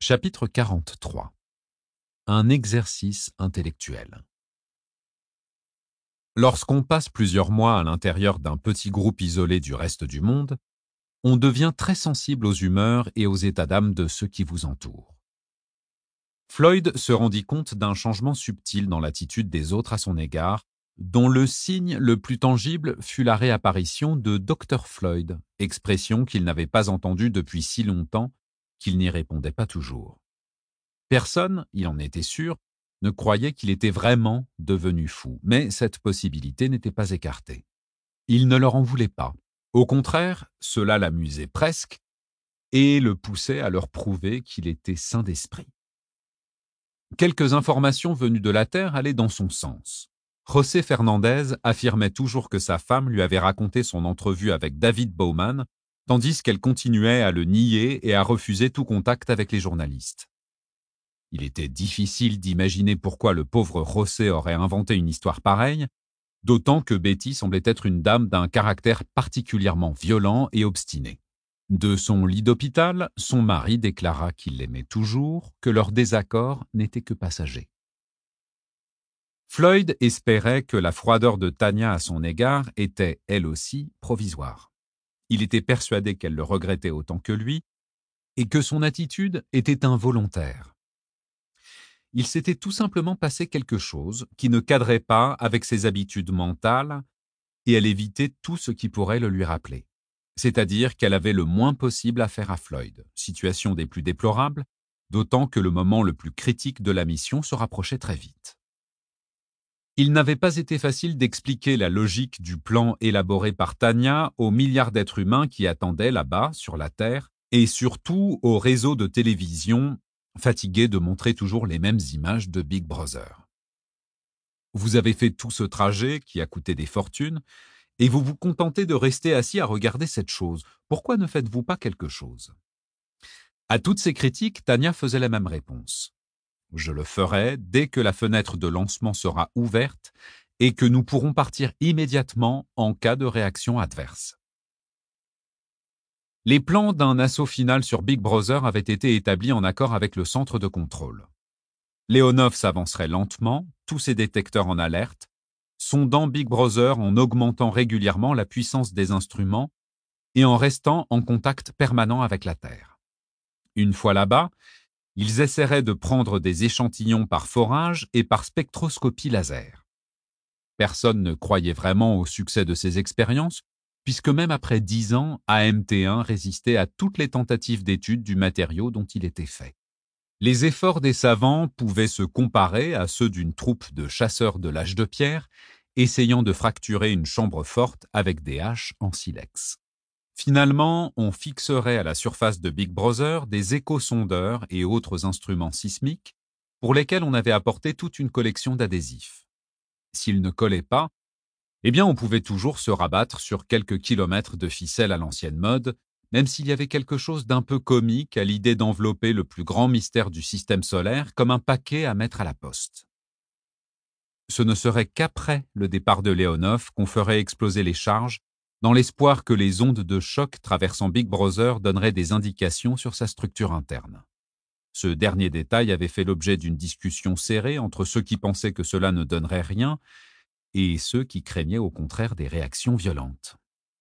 Chapitre 43. Un exercice intellectuel. Lorsqu'on passe plusieurs mois à l'intérieur d'un petit groupe isolé du reste du monde, on devient très sensible aux humeurs et aux états d'âme de ceux qui vous entourent. Floyd se rendit compte d'un changement subtil dans l'attitude des autres à son égard, dont le signe le plus tangible fut la réapparition de Dr Floyd, expression qu'il n'avait pas entendue depuis si longtemps qu'il n'y répondait pas toujours. Personne, il en était sûr, ne croyait qu'il était vraiment devenu fou, mais cette possibilité n'était pas écartée. Il ne leur en voulait pas. Au contraire, cela l'amusait presque et le poussait à leur prouver qu'il était sain d'esprit. Quelques informations venues de la Terre allaient dans son sens. José Fernandez affirmait toujours que sa femme lui avait raconté son entrevue avec David Bowman, tandis qu'elle continuait à le nier et à refuser tout contact avec les journalistes. Il était difficile d'imaginer pourquoi le pauvre José aurait inventé une histoire pareille, d'autant que Betty semblait être une dame d'un caractère particulièrement violent et obstiné. De son lit d'hôpital, son mari déclara qu'il l'aimait toujours, que leur désaccord n'était que passager. Floyd espérait que la froideur de Tania à son égard était, elle aussi, provisoire. Il était persuadé qu'elle le regrettait autant que lui, et que son attitude était involontaire. Il s'était tout simplement passé quelque chose qui ne cadrait pas avec ses habitudes mentales et elle évitait tout ce qui pourrait le lui rappeler. C'est-à-dire qu'elle avait le moins possible à faire à Floyd, situation des plus déplorables, d'autant que le moment le plus critique de la mission se rapprochait très vite. Il n'avait pas été facile d'expliquer la logique du plan élaboré par Tania aux milliards d'êtres humains qui attendaient là-bas, sur la Terre, et surtout aux réseaux de télévision fatigués de montrer toujours les mêmes images de Big Brother. Vous avez fait tout ce trajet qui a coûté des fortunes, et vous vous contentez de rester assis à regarder cette chose. Pourquoi ne faites-vous pas quelque chose ? À toutes ces critiques, Tania faisait la même réponse. Je le ferai dès que la fenêtre de lancement sera ouverte et que nous pourrons partir immédiatement en cas de réaction adverse. Les plans d'un assaut final sur Big Brother avaient été établis en accord avec le centre de contrôle. Leonov s'avancerait lentement, tous ses détecteurs en alerte, sondant Big Brother en augmentant régulièrement la puissance des instruments et en restant en contact permanent avec la Terre. Une fois là-bas, ils essaieraient de prendre des échantillons par forage et par spectroscopie laser. Personne ne croyait vraiment au succès de ces expériences, puisque même après 10 ans, AMT1 résistait à toutes les tentatives d'étude du matériau dont il était fait. Les efforts des savants pouvaient se comparer à ceux d'une troupe de chasseurs de l'âge de pierre, essayant de fracturer une chambre forte avec des haches en silex. Finalement, on fixerait à la surface de Big Brother des échosondeurs et autres instruments sismiques pour lesquels on avait apporté toute une collection d'adhésifs. S'ils ne collaient pas, eh bien on pouvait toujours se rabattre sur quelques kilomètres de ficelle à l'ancienne mode, même s'il y avait quelque chose d'un peu comique à l'idée d'envelopper le plus grand mystère du système solaire comme un paquet à mettre à la poste. Ce ne serait qu'après le départ de Leonov qu'on ferait exploser les charges, dans l'espoir que les ondes de choc traversant Big Brother donneraient des indications sur sa structure interne. Ce dernier détail avait fait l'objet d'une discussion serrée entre ceux qui pensaient que cela ne donnerait rien et ceux qui craignaient au contraire des réactions violentes.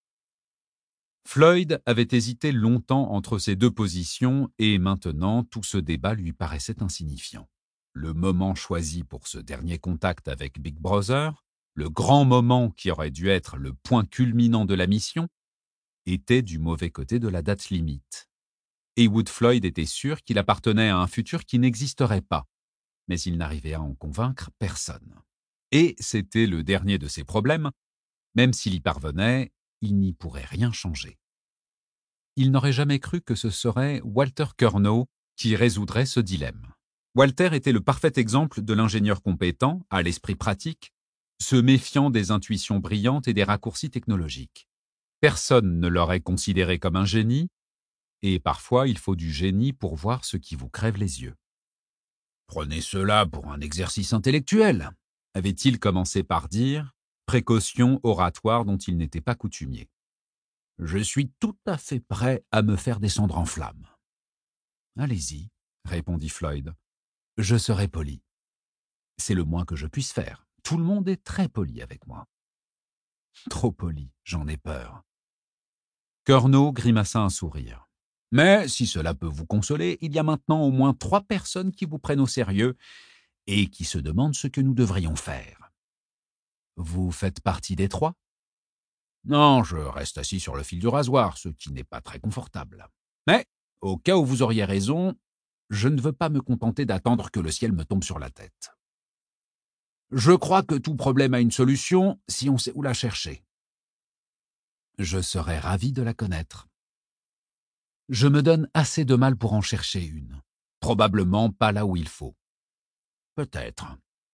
Floyd avait hésité longtemps entre ces deux positions et maintenant tout ce débat lui paraissait insignifiant. Le moment choisi pour ce dernier contact avec Big Brother, le grand moment qui aurait dû être le point culminant de la mission, était du mauvais côté de la date limite. Heywood Floyd était sûr qu'il appartenait à un futur qui n'existerait pas, mais il n'arrivait à en convaincre personne. Et c'était le dernier de ses problèmes, même s'il y parvenait, il n'y pourrait rien changer. Il n'aurait jamais cru que ce serait Walter Curnow qui résoudrait ce dilemme. Walter était le parfait exemple de l'ingénieur compétent, à l'esprit pratique, se méfiant des intuitions brillantes et des raccourcis technologiques. Personne ne l'aurait considéré comme un génie, et parfois il faut du génie pour voir ce qui vous crève les yeux. « Prenez cela pour un exercice intellectuel », avait-il commencé par dire, précaution oratoire dont il n'était pas coutumier. « Je suis tout à fait prêt à me faire descendre en flammes. » « Allez-y, répondit Floyd. Je serai poli. C'est le moins que je puisse faire. Tout le monde est très poli avec moi. Trop poli, j'en ai peur. Curnow grimaça un sourire. Mais si cela peut vous consoler, il y a maintenant au moins 3 personnes qui vous prennent au sérieux et qui se demandent ce que nous devrions faire. Vous faites partie des 3 ? Non, je reste assis sur le fil du rasoir, ce qui n'est pas très confortable. Mais, au cas où vous auriez raison, je ne veux pas me contenter d'attendre que le ciel me tombe sur la tête. Je crois que tout problème a une solution si on sait où la chercher. Je serais ravi de la connaître. Je me donne assez de mal pour en chercher une. Probablement pas là où il faut. Peut-être.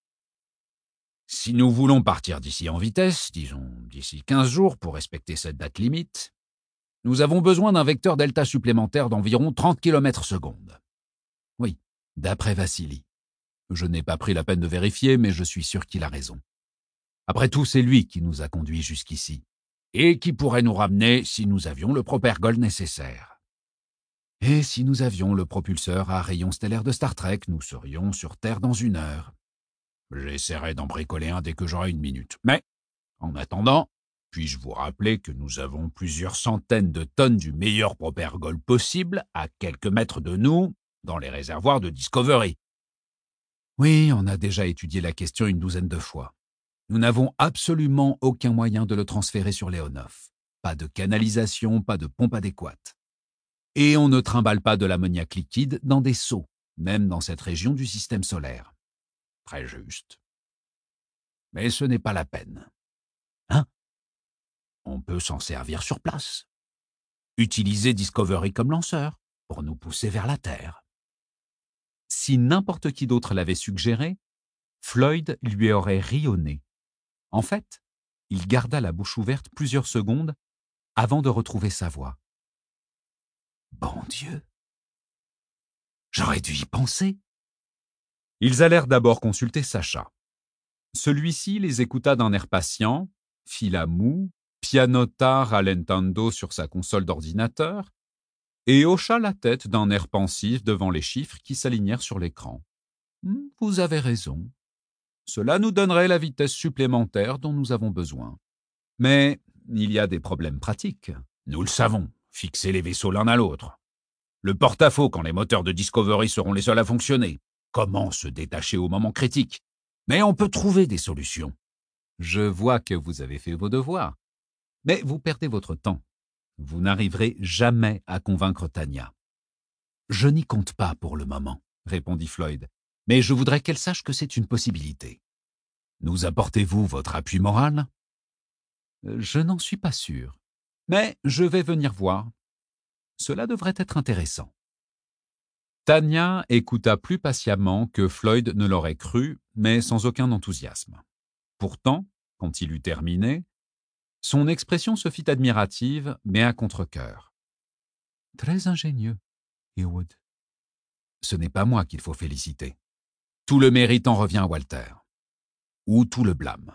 Si nous voulons partir d'ici en vitesse, disons d'ici 15 jours pour respecter cette date limite, nous avons besoin d'un vecteur delta supplémentaire d'environ 30 km/s. Oui, d'après Vassili. Je n'ai pas pris la peine de vérifier, mais je suis sûr qu'il a raison. Après tout, c'est lui qui nous a conduits jusqu'ici, et qui pourrait nous ramener si nous avions le propergol nécessaire. Et si nous avions le propulseur à rayons stellaires de Star Trek, nous serions sur Terre dans 1 heure. J'essaierai d'en bricoler un dès que j'aurai 1 minute. Mais, en attendant, puis-je vous rappeler que nous avons plusieurs centaines de tonnes du meilleur propergol possible à quelques mètres de nous, dans les réservoirs de Discovery. Oui, on a déjà étudié la question 12 de fois. Nous n'avons absolument aucun moyen de le transférer sur Leonov. Pas de canalisation, pas de pompe adéquate. Et on ne trimballe pas de l'ammoniac liquide dans des seaux, même dans cette région du système solaire. Très juste. Mais ce n'est pas la peine. Hein? On peut s'en servir sur place. Utiliser Discovery comme lanceur pour nous pousser vers la Terre. Si n'importe qui d'autre l'avait suggéré, Floyd lui aurait ri au nez. En fait, il garda la bouche ouverte plusieurs secondes avant de retrouver sa voix. Bon Dieu! J'aurais dû y penser. Ils allèrent d'abord consulter Sacha. Celui-ci les écouta d'un air patient, fit la moue, pianota rallentando sur sa console d'ordinateur et hocha la tête d'un air pensif devant les chiffres qui s'alignèrent sur l'écran. Vous avez raison. Cela nous donnerait la vitesse supplémentaire dont nous avons besoin. Mais il y a des problèmes pratiques. Nous le savons, fixer les vaisseaux l'un à l'autre. Le porte-à-faux quand les moteurs de Discovery seront les seuls à fonctionner. Comment se détacher au moment critique? Mais on peut trouver des solutions. Je vois que vous avez fait vos devoirs. Mais vous perdez votre temps. Vous n'arriverez jamais à convaincre Tanya. Je n'y compte pas pour le moment, répondit Floyd. Mais je voudrais qu'elle sache que c'est une possibilité. Nous apportez-vous votre appui moral? Je n'en suis pas sûr. Mais je vais venir voir. Cela devrait être intéressant. Tanya écouta plus patiemment que Floyd ne l'aurait cru, mais sans aucun enthousiasme. Pourtant, quand il eut terminé, son expression se fit admirative, mais à contre-cœur. « Très ingénieux, Heywood. » Ce n'est pas moi qu'il faut féliciter. Tout le mérite en revient à Walter. Ou tout le blâme.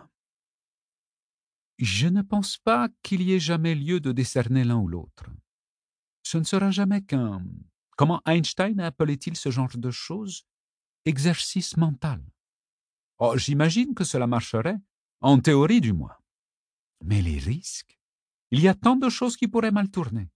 Je ne pense pas qu'il y ait jamais lieu de décerner l'un ou l'autre. Ce ne sera jamais qu'un... Comment Einstein appelait-il ce genre de choses? Exercice mental. Oh, j'imagine que cela marcherait, en théorie du moins. Mais les risques? Il y a tant de choses qui pourraient mal tourner.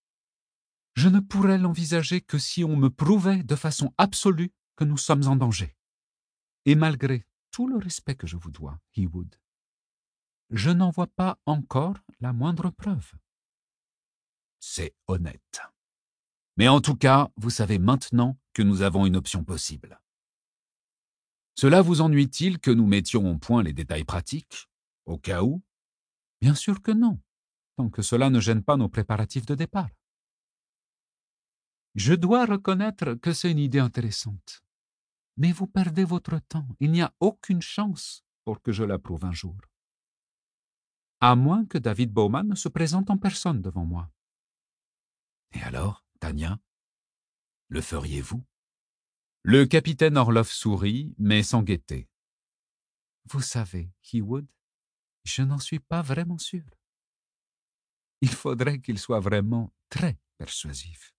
Je ne pourrais l'envisager que si on me prouvait de façon absolue que nous sommes en danger. Et malgré tout le respect que je vous dois, Heywood, je n'en vois pas encore la moindre preuve. C'est honnête. Mais en tout cas, vous savez maintenant que nous avons une option possible. Cela vous ennuie-t-il que nous mettions au point les détails pratiques, au cas où? Bien sûr que non, tant que cela ne gêne pas nos préparatifs de départ. Je dois reconnaître que c'est une idée intéressante. Mais vous perdez votre temps. Il n'y a aucune chance pour que je l'approuve un jour. À moins que David Bowman ne se présente en personne devant moi. Et alors, Tanya, le feriez-vous? Le capitaine Orlov sourit, mais sans gaieté. Vous savez, Heywood, je n'en suis pas vraiment sûr. Il faudrait qu'il soit vraiment très persuasif.